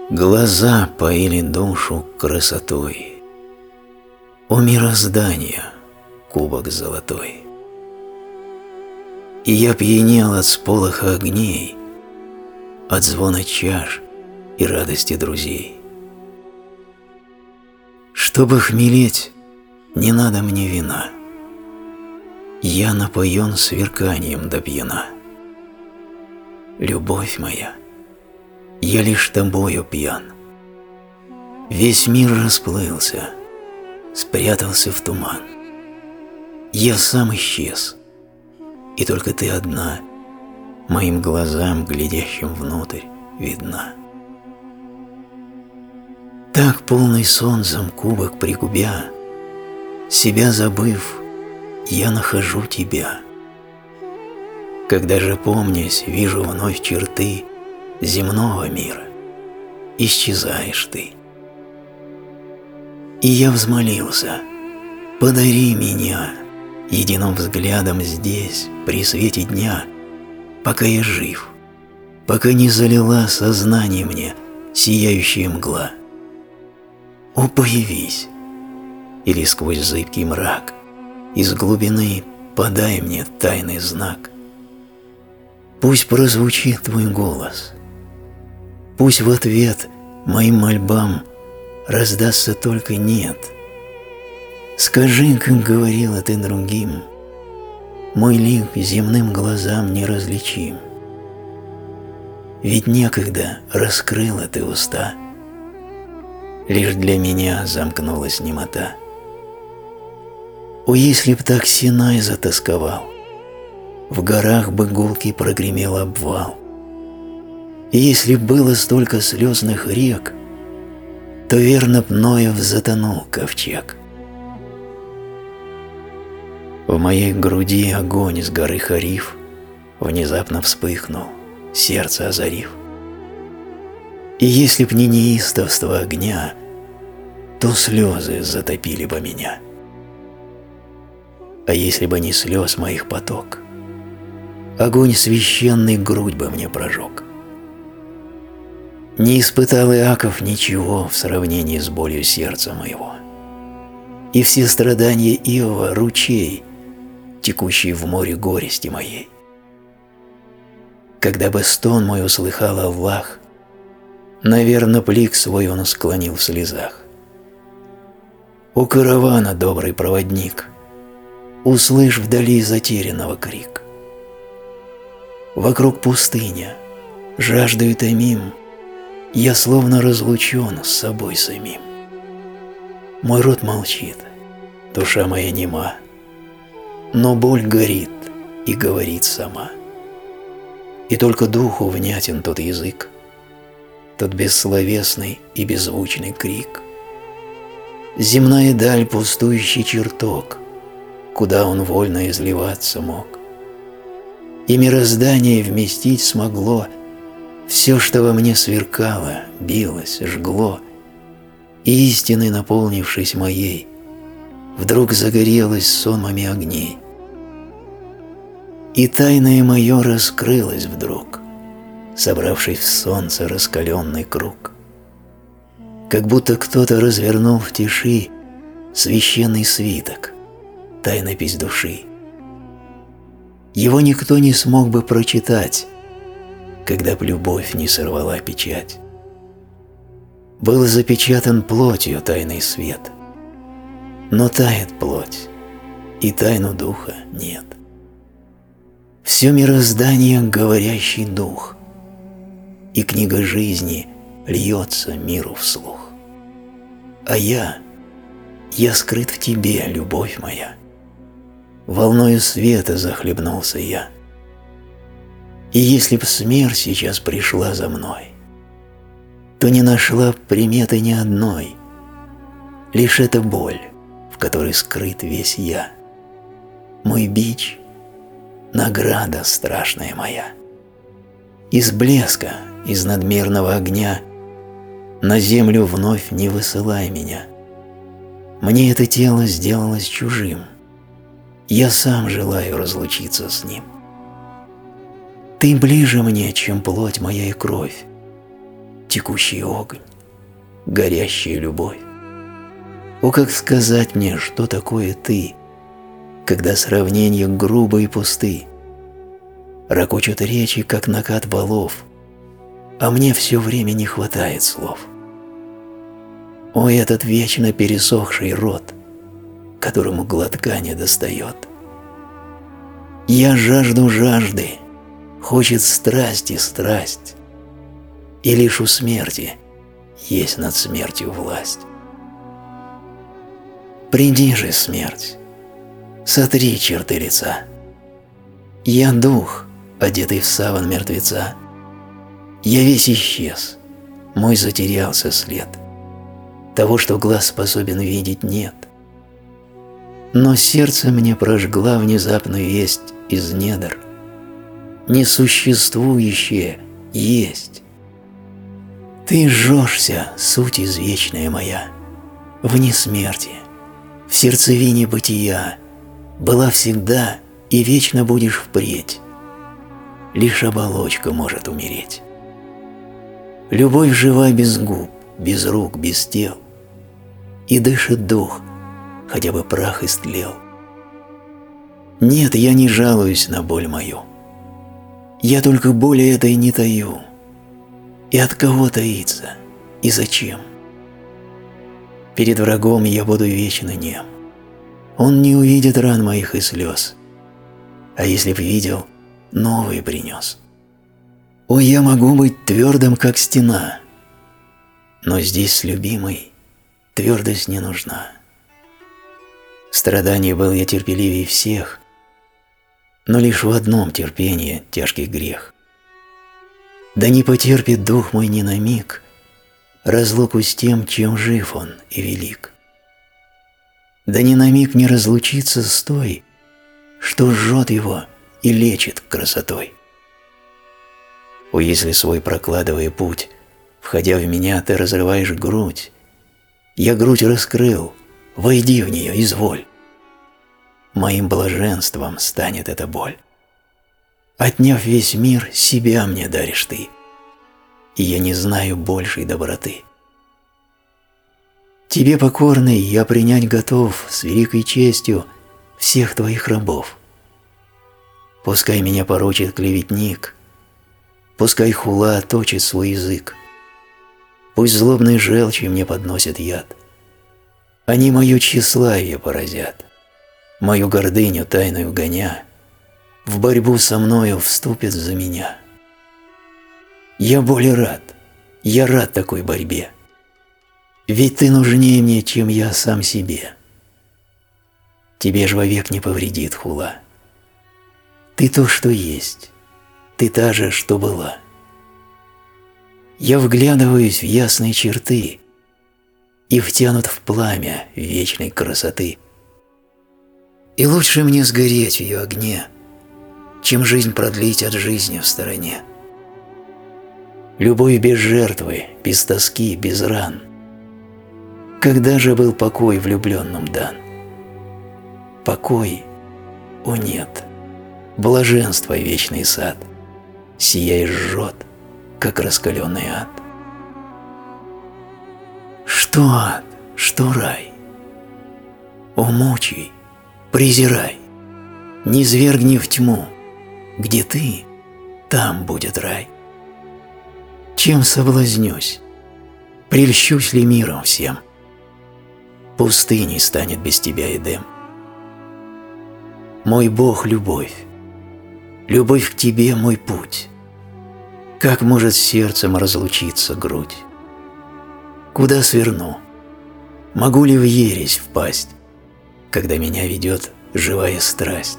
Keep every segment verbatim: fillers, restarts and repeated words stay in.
Глаза поили душу красотой. О мироздание, кубок золотой! И я пьянел от сполоха огней, от звона чаш и радости друзей. Чтобы хмелеть, не надо мне вина. Я напоен сверканием до пьяна. Любовь моя, я лишь тобою пьян. Весь мир расплылся, спрятался в туман. Я сам исчез, и только ты одна моим глазам, глядящим внутрь, видна. Так полный солнцем кубок пригубя, себя забыв, я нахожу тебя. Когда же, помнясь, вижу вновь черты земного мира, исчезаешь ты. И я взмолился: подари меня единым взглядом здесь, при свете дня, пока я жив, пока не залила сознание мне сияющая мгла. О, появись, или сквозь зыбкий мрак из глубины подай мне тайный знак. Пусть прозвучит твой голос, пусть в ответ моим мольбам раздастся только «нет». Скажи, как говорила ты другим, мой лик земным глазам неразличим. Ведь некогда раскрыла ты уста, лишь для меня замкнулась немота. О, если б так Синай затосковал, в горах бы гулкий прогремел обвал. И если б было столько слезных рек, то верно б Ноев затонул ковчег. В моей груди огонь с горы Хариф внезапно вспыхнул, сердце озарив. И если б не неистовство огня, то слезы затопили бы меня. А если бы не слез моих поток, огонь священный грудь бы мне прожег. Не испытал Иаков ничего в сравнении с болью сердца моего, и все страдания Иова — ручей, текущий в море горести моей. Когда бы стон мой услыхал Аллах, наверно, плик свой он склонил в слезах. О, каравана, добрый проводник, услышь вдали затерянного крик. Вокруг пустыня, жаждою томим, я словно разлучен с собой самим. Мой рот молчит, душа моя нема, но боль горит и говорит сама. И только духу внятен тот язык, тот бессловесный и беззвучный крик. Земная даль — пустующий чертог, куда он вольно изливаться мог. И мироздание вместить смогло все, что во мне сверкало, билось, жгло, и истиной, наполнившись моей, вдруг загорелась сонмами огней. И тайное мое раскрылось вдруг, собравшись в солнце раскаленный круг. Как будто кто-то развернул в тиши священный свиток, тайнопись души. Его никто не смог бы прочитать, когда б любовь не сорвала печать. Был запечатан плотью тайный свет, но тает плоть, и тайну духа нет. Все мироздание — говорящий дух, и книга жизни льется миру вслух. А я, я скрыт в тебе, любовь моя, волною света захлебнулся я. И если б смерть сейчас пришла за мной, то не нашла б приметы ни одной, лишь эта боль, в которой скрыт весь я. Мой бич — награда страшная моя. Из блеска, из надмирного огня на землю вновь не высылай меня. Мне это тело сделалось чужим, я сам желаю разлучиться с ним. Ты ближе мне, чем плоть моя и кровь, текущий огонь, горящая любовь. О, как сказать мне, что такое ты, когда сравнения грубы и пусты, ракочут речи, как накат валов, а мне все время не хватает слов. О, этот вечно пересохший рот, которому глотка не достает. Я жажду жажды, хочет страсти страсть, и лишь у смерти есть над смертью власть. Приди же, смерть, сотри черты лица. Я дух, одетый в саван мертвеца. Я весь исчез, мой затерялся след. Того, что глаз способен видеть, нет. Но сердце мне прожгла внезапную весть из недр. Несуществующее есть. Ты жжешься, суть извечная моя, вне смерти, в сердцевине бытия, была всегда и вечно будешь впредь. Лишь оболочка может умереть. Любовь жива без губ, без рук, без тел, и дышит дух, хотя бы прах истлел. Нет, я не жалуюсь на боль мою. Я только боли этой не таю. И от кого таиться, и зачем? Перед врагом я буду вечно нем. Он не увидит ран моих и слез. А если б видел, новые принес. О, я могу быть твердым, как стена, но здесь с любимой твердость не нужна. В страдании был я терпеливее всех, но лишь в одном терпении тяжкий грех. Да не потерпит дух мой ни на миг разлуку с тем, чем жив он и велик. Да ни на миг не разлучится с той, что жжет его и лечит красотой. О, если свой прокладывая путь, входя в меня, ты разрываешь грудь, я грудь раскрыл, войди в нее, изволь. Моим блаженством станет эта боль. Отняв весь мир, себя мне даришь ты, и я не знаю большей доброты. Тебе, покорный, я принять готов с великой честью всех твоих рабов. Пускай меня порочит клеветник, пускай хула точит свой язык, пусть злобной желчью мне подносят яд. Они мое тщеславие поразят, мою гордыню тайную гоня, в борьбу со мною вступят за меня. Я более рад, я рад такой борьбе, ведь ты нужнее мне, чем я сам себе. Тебе ж вовек не повредит хула. Ты то, что есть, ты та же, что была. Я вглядываюсь в ясные черты и втянут в пламя вечной красоты. И лучше мне сгореть в ее огне, чем жизнь продлить от жизни в стороне. Любовь без жертвы, без тоски, без ран. Когда же был покой влюбленным дан? Покой? О нет, блаженство вечный сад, сияя жжет, как раскаленный ад. Что ад, что рай? О, мучай, презирай, низвергни в тьму, где ты, там будет рай. Чем соблазнюсь? Прельщусь ли миром всем? Пустыней станет без тебя Эдем. Мой Бог – любовь. Любовь к тебе – мой путь. Как может с сердцем разлучиться грудь? Куда сверну? Могу ли в ересь впасть, когда меня ведет живая страсть?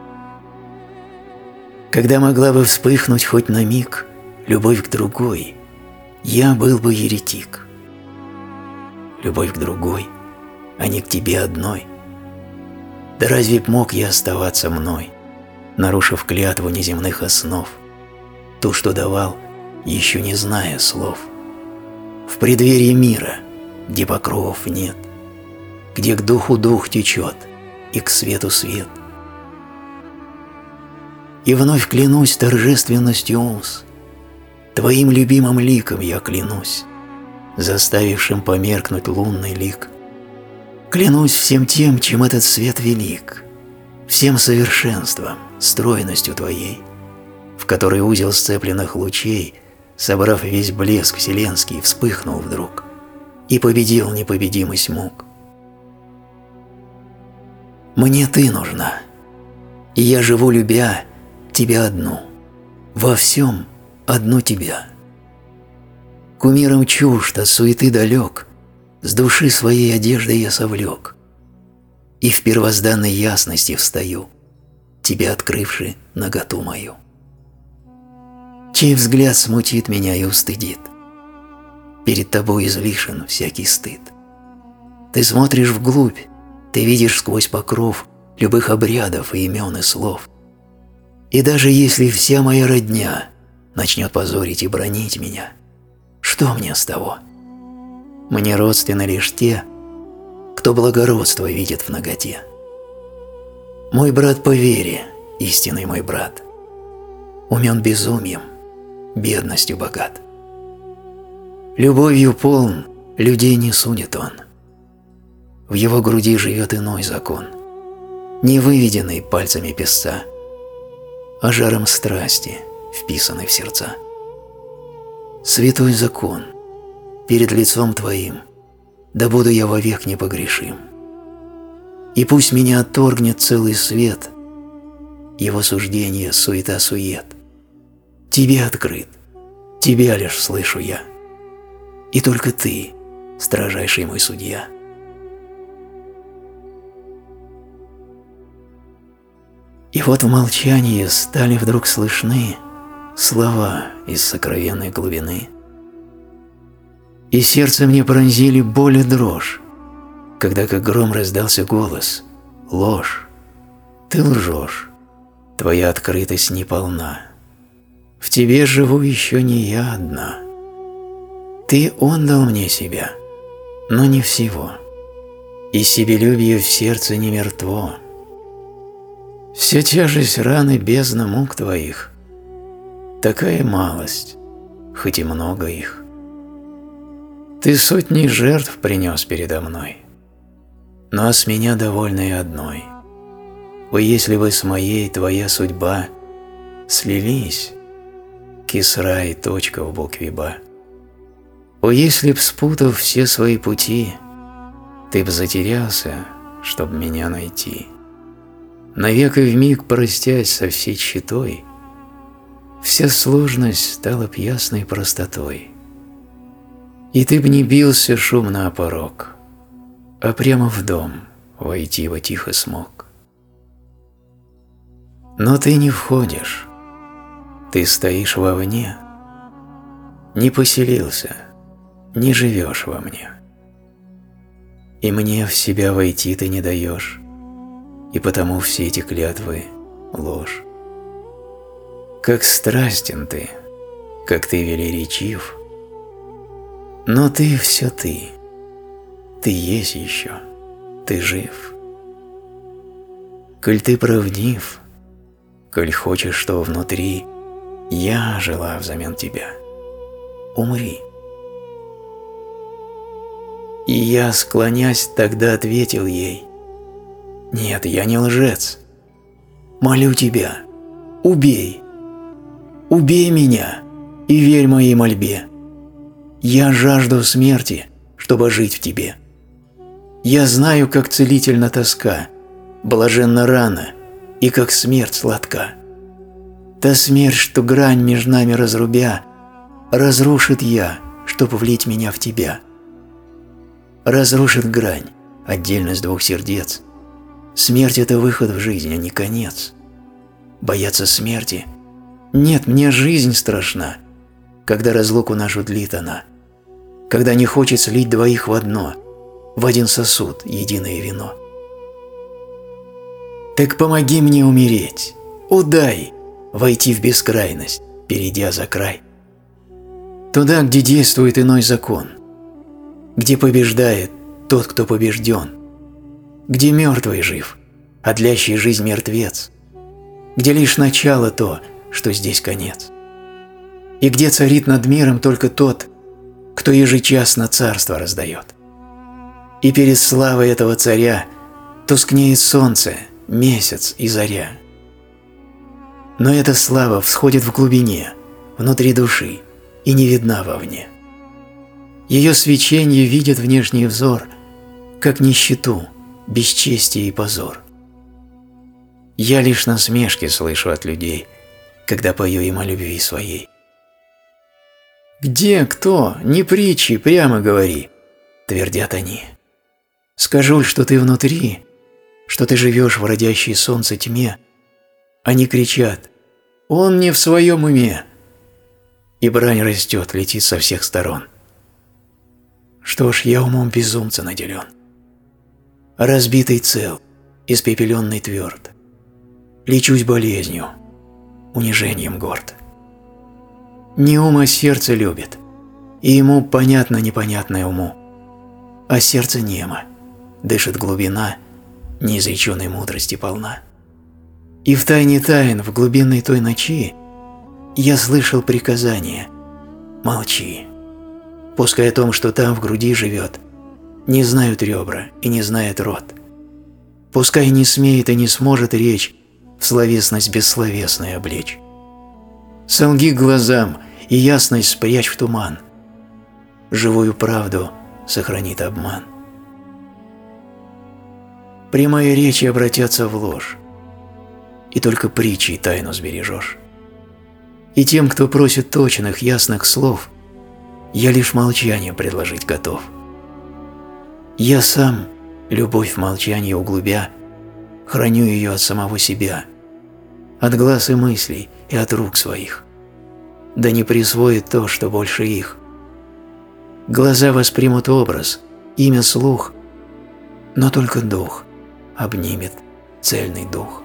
Когда могла бы вспыхнуть хоть на миг любовь к другой, я был бы еретик. Любовь к другой, а не к тебе одной. Да разве б мог я оставаться мной, нарушив клятву неземных основ, ту, что давал, еще не зная слов? В преддверии мира, где покровов нет, где к духу дух течет и к свету свет. И вновь клянусь торжественностью уз, Твоим любимым ликом я клянусь, заставившим померкнуть лунный лик. Клянусь всем тем, чем этот свет велик, всем совершенством, стройностью Твоей, в которой узел сцепленных лучей, собрав весь блеск вселенский, вспыхнул вдруг и победил непобедимость мук. Мне Ты нужна, и я живу, любя Тебя одну, во всем одну Тебя. Кумиром чужд, от суеты далек, с души своей одежды я совлек, и в первозданной ясности встаю, Тебя открывши наготу мою. Чей взгляд смутит меня и устыдит? Перед Тобой излишен всякий стыд. Ты смотришь вглубь, Ты видишь сквозь покров любых обрядов и имен и слов. И даже если вся моя родня начнет позорить и бранить меня, что мне с того? Мне родственны лишь те, кто благородство видит в наготе. Мой брат по вере, истинный мой брат, умен безумием, бедностью богат. Любовью полн, людей не судит он. В его груди живет иной закон, не выведенный пальцами песца, а жаром страсти, вписанный в сердца. Святой закон, перед лицом Твоим, да буду я вовек непогрешим. И пусть меня отторгнет целый свет, его суждение суета-сует. Тебе открыт, Тебя лишь слышу я, и только Ты, строжайший мой судья. И вот в молчании стали вдруг слышны слова из сокровенной глубины. И сердце мне пронзили боль и дрожь, когда как гром раздался голос: ложь, ты лжешь, твоя открытость неполна. В тебе живу еще не я одна. Ты отдал мне себя, но не всего, и себелюбие в сердце не мертво. Вся тяжесть раны бездна мук твоих, такая малость, хоть и много их. Ты сотни жертв принес передо мной, но с меня довольной одной. О, если бы с моей твоя судьба слились, кисра и точка в букве ба. О, если б, спутав все свои пути, ты б затерялся, чтоб меня найти. Навек и вмиг простясь со всей тщетой, вся сложность стала б ясной простотой. И ты б не бился шумно о порог, а прямо в дом войти бы тихо смог. Но ты не входишь, ты стоишь вовне, не поселился, не живешь во мне. И мне в себя войти ты не даешь, и потому все эти клятвы – ложь. Как страстен ты, как ты велеречив, но ты все ты, ты есть еще, ты жив. Коль ты правдив, коль хочешь, что внутри я жила взамен тебя, умри. И я, склонясь, тогда ответил ей: нет, я не лжец. Молю тебя, убей, убей меня и верь моей мольбе. Я жажду смерти, чтобы жить в тебе. Я знаю, как целительна тоска, блаженна рана, и как смерть сладка. Та смерть, что грань между нами разрубя, разрушит я, чтоб влить меня в тебя. Разрушит грань, отдельность двух сердец. Смерть – это выход в жизнь, а не конец. Бояться смерти? Нет, мне жизнь страшна, когда разлуку нашу длит она, когда не хочет слить двоих в одно, в один сосуд единое вино. Так помоги мне умереть, удай, войти в бескрайность, перейдя за край. Туда, где действует иной закон, где побеждает тот, кто побежден, где мертвый жив, а длящий жизнь мертвец, где лишь начало то, что здесь конец. и где царит над миром только тот, кто ежечасно царство раздает. И перед славой этого царя тускнеет солнце, месяц и заря. Но эта слава всходит в глубине, внутри души, и не видна вовне. Ее свечение видит внешний взор, как нищету, бесчестие и позор. Я лишь насмешки слышу от людей, когда пою им о любви своей. «Где, кто? Не притчи, прямо говори», – твердят они. «Скажу ль, что ты внутри, что ты живешь в родящей солнце тьме?» Они кричат: «Он не в своем уме!» И брань растет, летит со всех сторон. Что ж, я умом безумца наделен. Разбитый цел, испепеленный тверд. Лечусь болезнью, унижением горд. Не ум, а сердце любит, и ему понятно непонятное уму. А сердце немо, дышит глубина, неизреченной мудрости полна. И в тайне тайн, в глубинной той ночи, я слышал приказание: молчи. Пускай о том, что там в груди живет, не знают ребра и не знает рот. Пускай не смеет и не сможет речь в словесность бессловесной облечь. Солги глазам и ясность спрячь в туман. Живую правду сохранит обман. Прямые речи обратятся в ложь, и только притчей тайну сбережешь. И тем, кто просит точных, ясных слов, я лишь молчание предложить готов. Я сам, любовь в молчании углубя, храню ее от самого себя, от глаз и мыслей и от рук своих. Да не присвоит то, что больше их. Глаза воспримут образ, имя слух, но только дух обнимет цельный дух.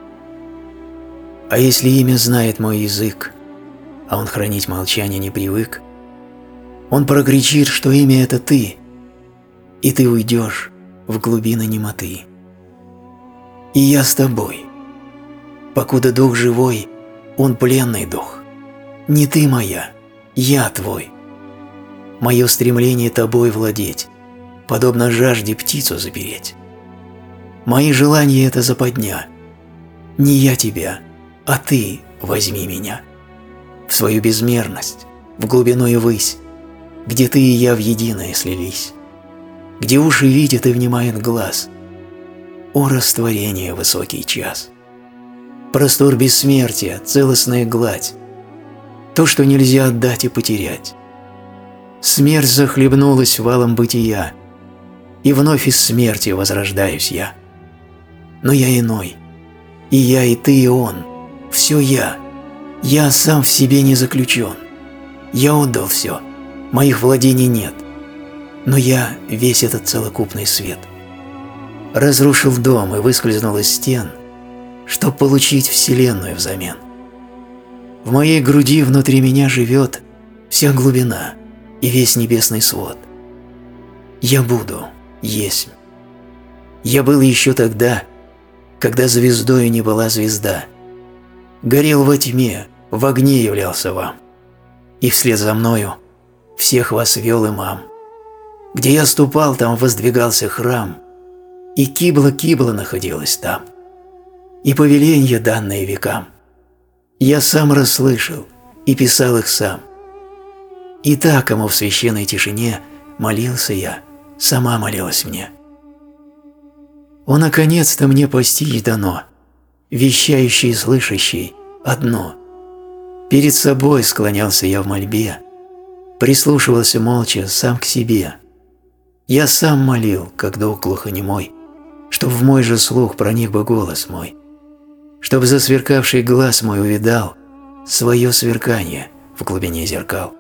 А если имя знает мой язык, а он хранить молчание не привык, он прокричит, что имя – это ты, и ты уйдешь в глубины немоты. И я с тобой. Покуда дух живой, он пленный дух. Не ты моя, я твой. Мое стремление тобой владеть, подобно жажде птицу запереть. Мои желания – это западня. Не я тебя, а ты возьми меня в свою безмерность, в глубину и высь, где ты и я в единое слились, где уши видят и внимает глаз. О, растворение, высокий час! Простор бессмертия, целостная гладь, то, что нельзя отдать и потерять. Смерть захлебнулась валом бытия, и вновь из смерти возрождаюсь я. Но я иной, и я, и ты, и он, все я. Я сам в себе не заключен. Я отдал все, моих владений нет, но я весь этот целокупный свет. Разрушил дом и выскользнул из стен, чтоб получить вселенную взамен. В моей груди внутри меня живет вся глубина и весь небесный свод. Я буду, есть. Я был еще тогда, когда звездою не была звезда. Горел во тьме, в огне являлся вам, и вслед за мною всех вас вел имам. Где я ступал, там воздвигался храм, и кибла-кибла находилась там, и повеленья, данные векам, я сам расслышал и писал их сам. И та, кому в священной тишине молился я, сама молилась мне. О, наконец-то мне постичь дано, вещающий и слышащий одно. Перед собой склонялся я в мольбе, прислушивался молча сам к себе. Я сам молил, как дух глухонемой, чтоб в мой же слух проник бы голос мой, чтоб засверкавший глаз мой увидал свое сверкание в глубине зеркал.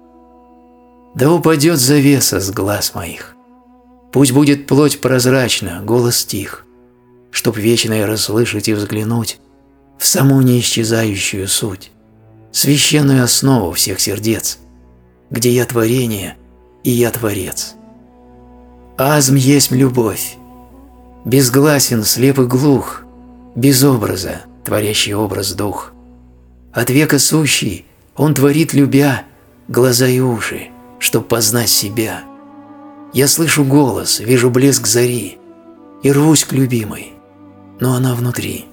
Да упадет завеса с глаз моих, пусть будет плоть прозрачна, голос тих, чтоб вечное расслышать и взглянуть в саму неисчезающую суть, священную основу всех сердец, где я творение и я творец. Азм есть любовь, безгласен, слеп и глух, без образа, творящий образ дух, от века сущий, Он творит, любя, глаза и уши, чтоб познать себя. Я слышу голос, вижу блеск зари и рвусь к любимой, но она внутри.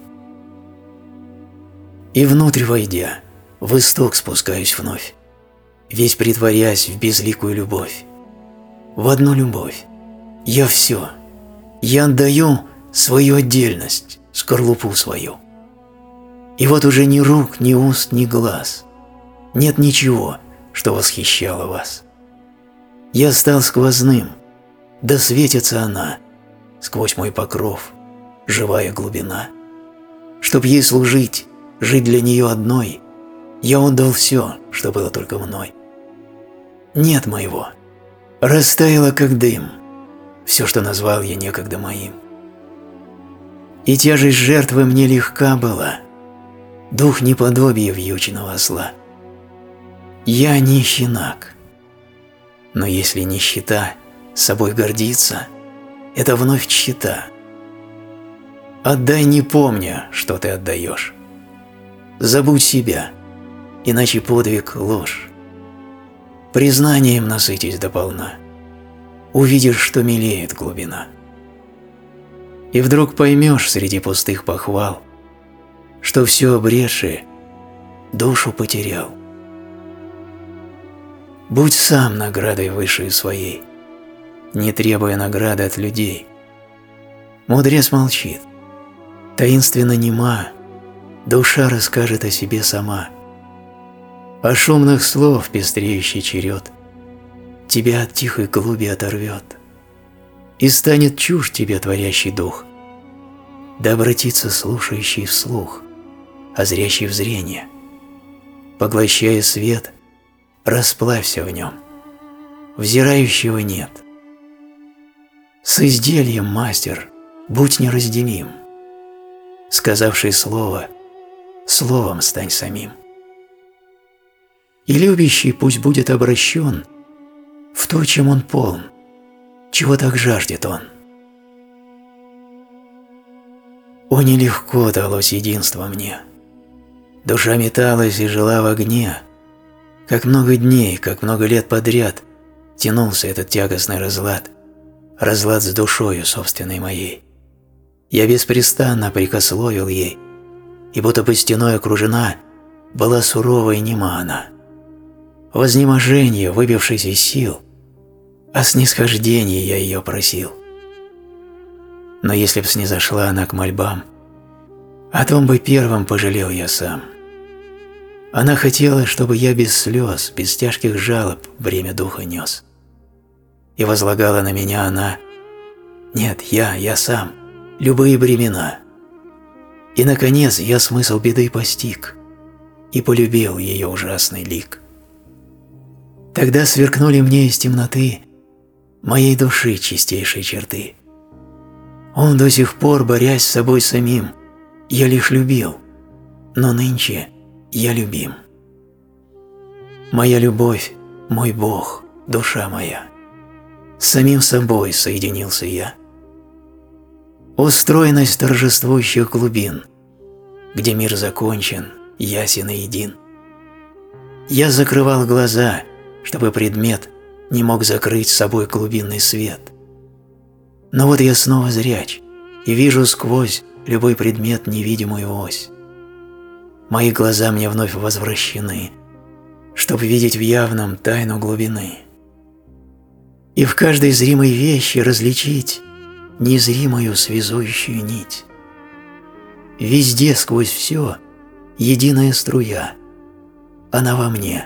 И внутрь войдя, в исток спускаюсь вновь, весь притворясь в безликую любовь. В одну любовь. Я все. Я отдаю свою отдельность, скорлупу свою. И вот уже ни рук, ни уст, ни глаз. Нет ничего, что восхищало вас. Я стал сквозным, да светится она сквозь мой покров, живая глубина. Чтоб ей служить, жить для нее одной, я отдал все, что было только мной. Нет моего. Растаяло, как дым, все, что назвал я некогда моим. И тяжесть жертвы мне легка была, дух неподобия вьючного осла. Я не щенак, но если нищета собой гордиться, это вновь тщета. Отдай, не помня, что ты отдаешь. Забудь себя, иначе подвиг – ложь. Признанием насытись дополна, увидишь, что милеет глубина. И вдруг поймешь среди пустых похвал, что все обретшее душу потерял. Будь сам наградой высшей своей, не требуя награды от людей. Мудрец молчит, таинственно нема, душа расскажет о себе сама. А шумных слов пестреющий черед тебя от тихой глуби оторвет, и станет чушь тебе творящий дух, да обратится слушающий вслух, а зрящий в зрение. Поглощая свет, расплавься в нем, взирающего нет. С изделием, мастер, будь неразделим, сказавший слово, словом стань самим. И любящий пусть будет обращен в то, чем он полн, чего так жаждет он. О, нелегко далось единство мне, душа металась и жила в огне, как много дней, как много лет подряд тянулся этот тягостный разлад, разлад с душою собственной моей. Я беспрестанно прикословил ей, и будто бы стеной окружена была сурова и нема она. Вознеможение, выбившись из сил, о снисхождении я ее просил. Но если б снизошла она к мольбам, о том бы первым пожалел я сам. Она хотела, чтобы я без слез, без тяжких жалоб бремя духа нес. И возлагала на меня она, нет, я, я сам, любые бремена. И, наконец, я смысл беды постиг и полюбил ее ужасный лик. Тогда сверкнули мне из темноты моей души чистейшие черты. Он до сих пор, борясь с собой самим, я лишь любил, но нынче я любим. Моя любовь, мой Бог, душа моя, с самим собой соединился я. О, стройность торжествующих глубин, где мир закончен, ясен и един. Я закрывал глаза, чтобы предмет не мог закрыть с собой глубинный свет. Но вот я снова зряч и вижу сквозь любой предмет невидимую ось. Мои глаза мне вновь возвращены, чтоб видеть в явном тайну глубины. И в каждой зримой вещи различить незримую связующую нить. Везде сквозь все единая струя, она во мне.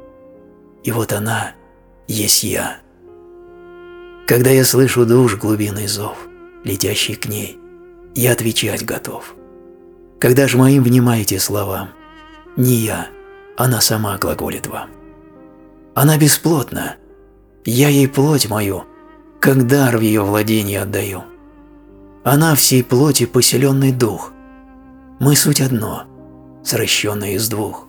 И вот она есть я. Когда я слышу душ глубинный зов, летящий к ней, я отвечать готов. Когда же моим внимаете словам, не я, она сама глаголит вам. Она бесплотна, я ей плоть мою, как дар в ее владение отдаю. Она всей плоти поселенный дух, мы суть одно, сращенное из двух.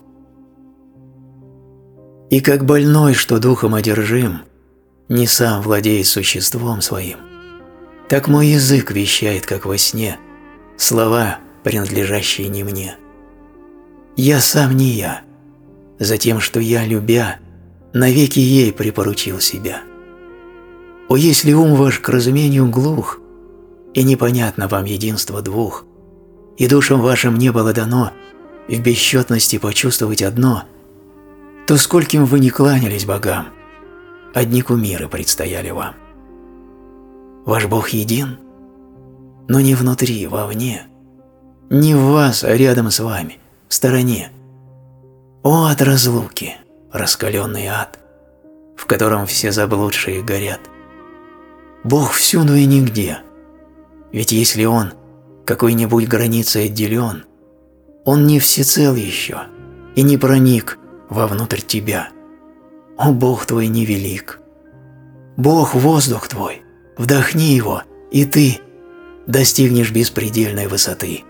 И как больной, что духом одержим, не сам владеет существом своим, так мой язык вещает, как во сне, слова, принадлежащие не мне. Я сам не я, за тем, что я, любя, навеки ей припоручил себя. О, если ум ваш к разумению глух, и непонятно вам единство двух, и душам вашим не было дано в бесчетности почувствовать одно, то скольким вы не кланялись богам, одни кумиры предстояли вам. Ваш Бог един, но не внутри, вовне, не в вас, а рядом с вами, в стороне. О, от разлуки, раскаленный ад, в котором все заблудшие горят. Бог всюду и нигде, ведь если Он какой-нибудь границей отделен, Он не всецел еще и не проник вовнутрь тебя. О, Бог твой невелик! Бог – воздух твой, вдохни его, и ты достигнешь беспредельной высоты.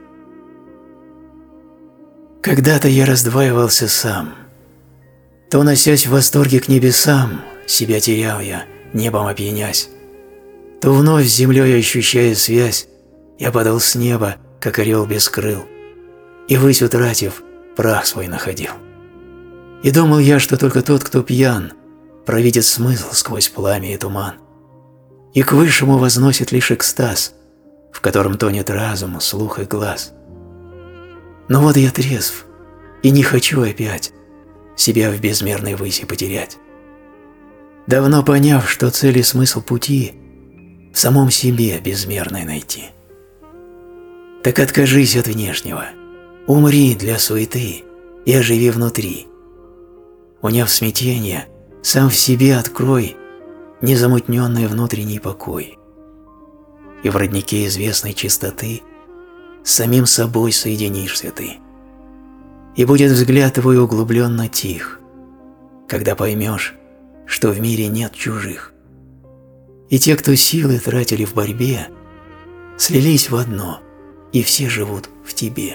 Когда-то я раздваивался сам, то, носясь в восторге к небесам, себя терял я, небом опьянясь, то вновь с землей ощущая связь, я падал с неба, как орел без крыл, и ввысь утратив, прах свой находил. И думал я, что только тот, кто пьян, провидит смысл сквозь пламя и туман, и к высшему возносит лишь экстаз, в котором тонет разум, слух и глаз. Но вот я трезв, и не хочу опять себя в безмерной выси потерять. Давно поняв, что цель и смысл пути в самом себе безмерной найти. Так откажись от внешнего, умри для суеты и оживи внутри. Уняв смятение, сам в себе открой незамутненный внутренний покой. И в роднике известной чистоты с самим собой соединишься ты. И будет взгляд твой углубленно тих, когда поймешь, что в мире нет чужих. И те, кто силы тратили в борьбе, слились в одно, и все живут в тебе.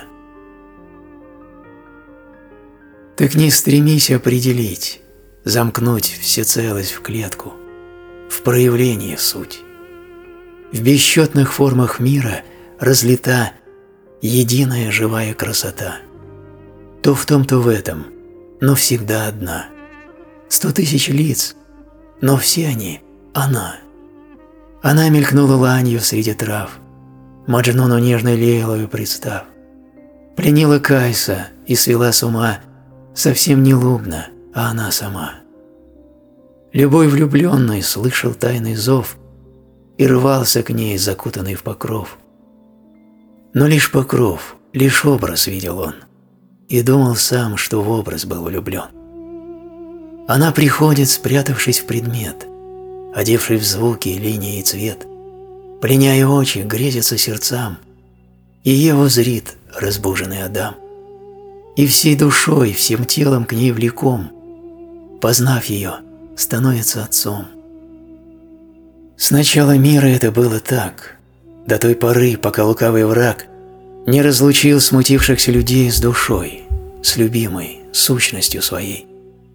Так не стремись определить, замкнуть всецелость в клетку, в проявлении суть. В бесчетных формах мира разлита единая живая красота. То в том, то в этом, но всегда одна. Сто тысяч лиц, но все они – она. Она мелькнула ланью среди трав, Маджнуну нежной Лейлою представ. Пленила Кайса и свела с ума совсем не Лубна, а она сама. Любой влюбленный слышал тайный зов и рвался к ней, закутанный в покров. Но лишь покров, лишь образ видел он, и думал сам, что в образ был влюблен. Она приходит, спрятавшись в предмет, одевший в звуки, линии и цвет, пленяя очи, грезится сердцам, и Еву зрит разбуженный Адам. И всей душой, всем телом к ней влеком, познав ее, становится отцом. С начала мира это было так, до той поры, пока лукавый враг не разлучил смутившихся людей с душой, с любимой, сущностью своей.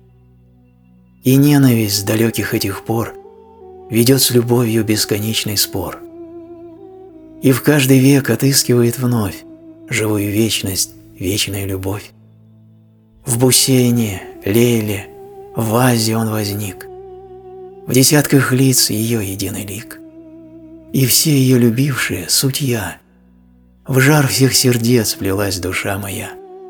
И ненависть с далеких этих пор ведет с любовью бесконечный спор. И в каждый век отыскивает вновь живую вечность, вечную любовь. В Бусейне, Лейле, в Азе он возник, в десятках лиц ее единый лик. И все ее любившие – суть я, в жар всех сердец влилась душа моя.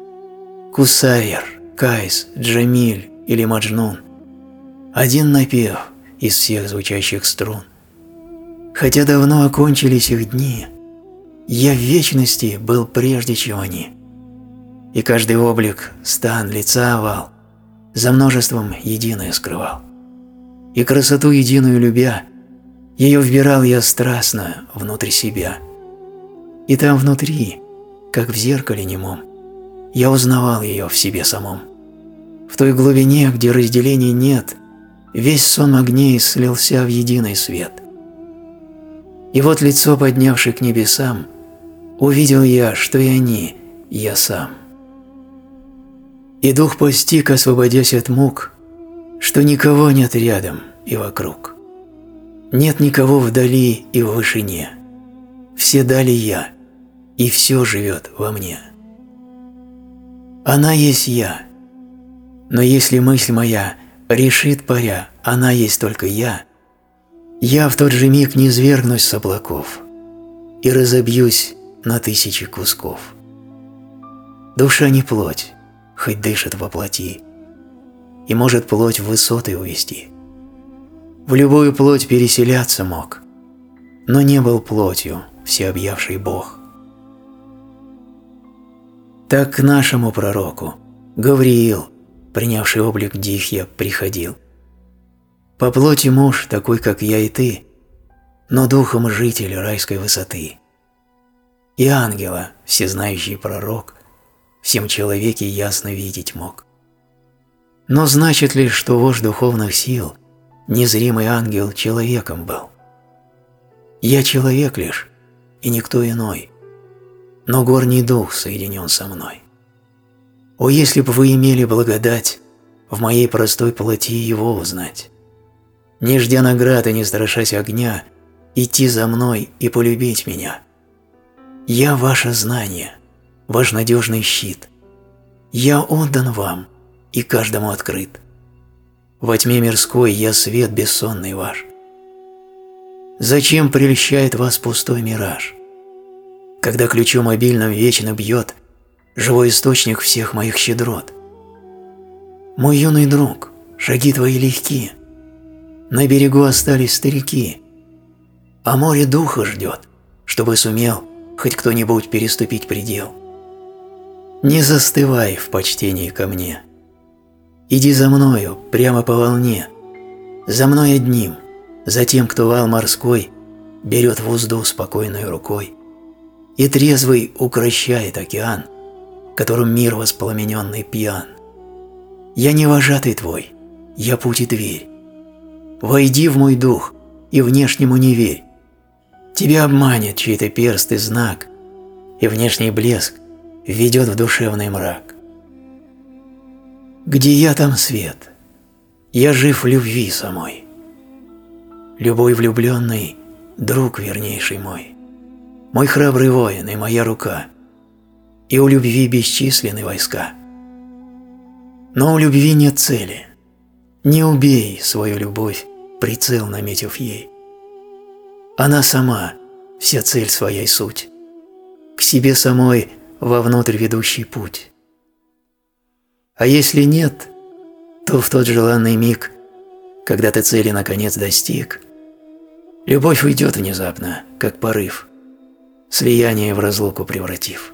Кусайр, Кайс, Джамиль или Маджнун – один напев из всех звучащих струн. Хотя давно окончились их дни, я в вечности был прежде, чем они. И каждый облик, стан, лица овал за множеством единое скрывал. И красоту единую любя, ее вбирал я страстно внутрь себя. И там внутри, как в зеркале немом, я узнавал ее в себе самом. В той глубине, где разделений нет, весь сон огней слился в единый свет. И вот лицо, поднявшее к небесам, увидел я, что и они, я сам. И дух постиг, освободясь от мук, что никого нет рядом и вокруг. Нет никого вдали и в вышине. Все дали я, и все живет во мне. Она есть я, Но если мысль моя решит паря, она есть только я, я в тот же миг низвергнусь с облаков и разобьюсь на тысячи кусков. Душа не плоть, хоть дышит во плоти, и может плоть в высоты увести. В любую плоть переселяться мог, но не был плотью всеобъявший Бог. Так к нашему пророку Гавриил, принявший облик Дихья, приходил. По плоти муж, такой, как я и ты, но духом житель райской высоты. И ангела, всезнающий пророк, всем человеке ясно видеть мог. Но значит ли, что вождь духовных сил, незримый ангел, человеком был? Я человек лишь, и никто иной, но горний дух соединен со мной. О, если бы вы имели благодать в моей простой плоти его узнать, не ждя наград и не страшась огня, идти за мной и полюбить меня. Я ваше знание, ваш надежный щит. Я отдан вам и каждому открыт. Во тьме мирской я свет бессонный ваш. Зачем прельщает вас пустой мираж, когда ключом обильным вечно бьет живой источник всех моих щедрот? Мой юный друг, шаги твои легки, на берегу остались старики, а море духа ждет, чтобы сумел хоть кто-нибудь переступить предел. Не застывай в почтении ко мне. Иди за мною прямо по волне, за мной одним, за тем, кто вал морской берет в узду спокойной рукой и трезвый укрощает океан, которым мир воспламененный пьян. Я не вожатый твой, я путь и дверь. Войди в мой дух и внешнему не верь. Тебя обманет чей-то перст и знак, и внешний блеск введет в душевный мрак. Где я, там свет. Я жив в любви самой. Любой влюбленный – друг вернейший мой, мой храбрый воин и моя рука, и у любви бесчисленны войска. Но у любви нет цели. Не убей свою любовь, прицел наметив ей. Она сама, вся цель своей суть, к себе самой вовнутрь ведущий путь. А если нет, то в тот желанный миг, когда ты цели наконец достиг, любовь уйдет внезапно, как порыв, слияние в разлуку превратив.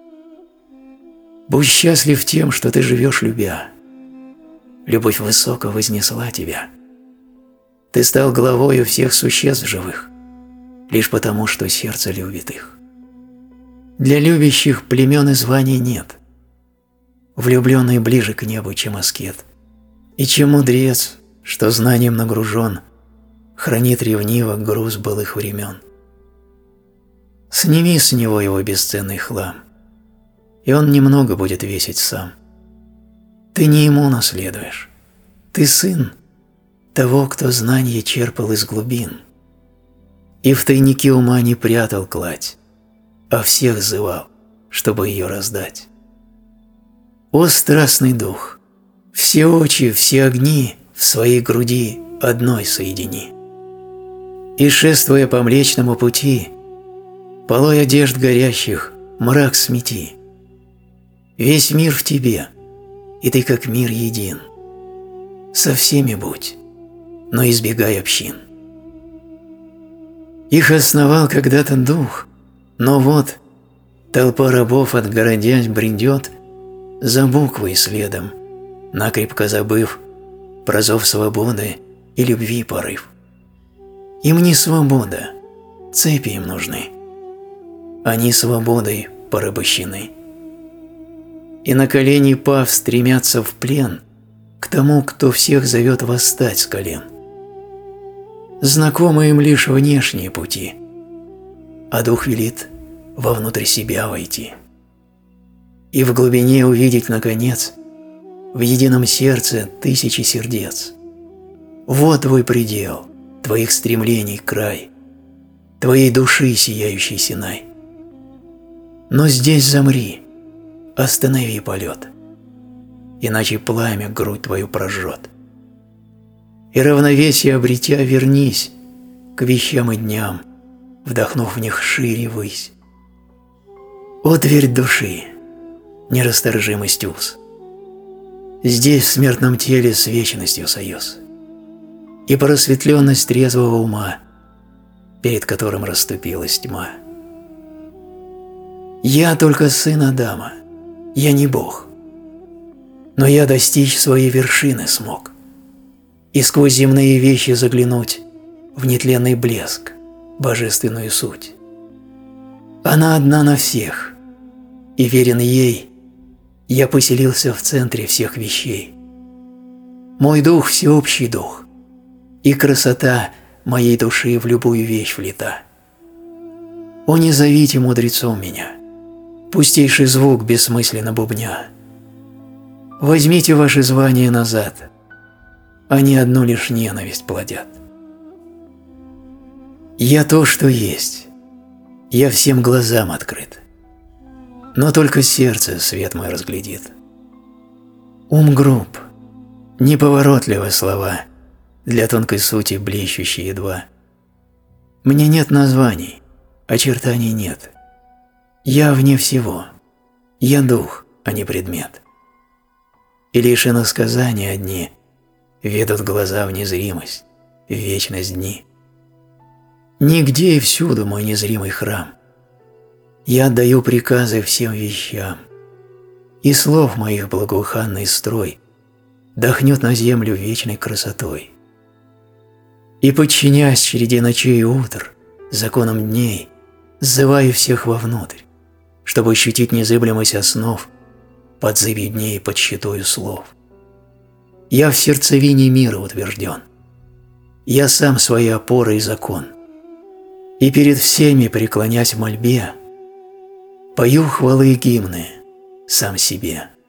Будь счастлив тем, что ты живешь любя. Любовь высоко вознесла тебя. Ты стал главою всех существ живых, лишь потому, что сердце любит их. Для любящих племен и званий нет. Влюбленный ближе к небу, чем аскет, и чем мудрец, что знанием нагружен, хранит ревниво груз былых времен. Сними с него его бесценный хлам, и он немного будет весить сам. Ты не ему наследуешь, ты сын того, кто знанье черпал из глубин, и в тайнике ума не прятал кладь, а всех зывал, чтобы ее раздать. О, страстный дух, все очи, все огни в своей груди одной соедини. И, шествуя по Млечному пути, полой одежд горящих мрак смети. Весь мир в тебе, и ты как мир един. Со всеми будь, но избегай общин. Их основал когда-то дух, но вот толпа рабов, отгородясь, бредет за буквой следом, накрепко забыв про зов свободы и любви порыв. Им не свобода, цепи им нужны. Они свободой порабощены. И на колени пав стремятся в плен к тому, кто всех зовет восстать с колен. Знакомы им лишь внешние пути, а дух велит вовнутрь себя войти. И в глубине увидеть, наконец, в едином сердце тысячи сердец. Вот твой предел, твоих стремлений край, твоей души сияющий Синай. Но здесь замри, останови полет. иначе пламя грудь твою прожжет. И равновесие обретя, вернись к вещам и дням, вдохнув в них шире высь. О, дверь души, нерасторжимость уз! Здесь в смертном теле с вечностью союз и просветленность трезвого ума, перед которым расступилась тьма. Я только сын Адама, я не Бог, но я достичь своей вершины смог и сквозь земные вещи заглянуть в нетленный блеск, божественную суть. Она одна на всех, и верен ей я поселился в центре всех вещей. Мой дух – всеобщий дух, и красота моей души в любую вещь влита. О, не зовите мудрецом меня, пустейший звук бессмысленно бубня. Возьмите ваши звания назад, они одну лишь ненависть плодят. Я то, что есть, я всем глазам открыт, но только сердце свет мой разглядит. Ум груб, неповоротливы слова, для тонкой сути блещущие едва. Мне нет названий, очертаний нет. Я вне всего, я дух, а не предмет. И лишь иносказания одни ведут глаза в незримость, в вечность дни. Нигде и всюду мой незримый храм. Я отдаю приказы всем вещам, и слов моих благоуханный строй дохнет на землю вечной красотой. И, подчинясь череде ночей и утр, законам дней, сзываю всех вовнутрь, чтобы ощутить незыблемость основ под зыбью дней под щитою слов. Я в сердцевине мира утвержден, я сам своей опора и закон, и перед всеми, преклонясь в мольбе, пою хвалы и гимны сам себе.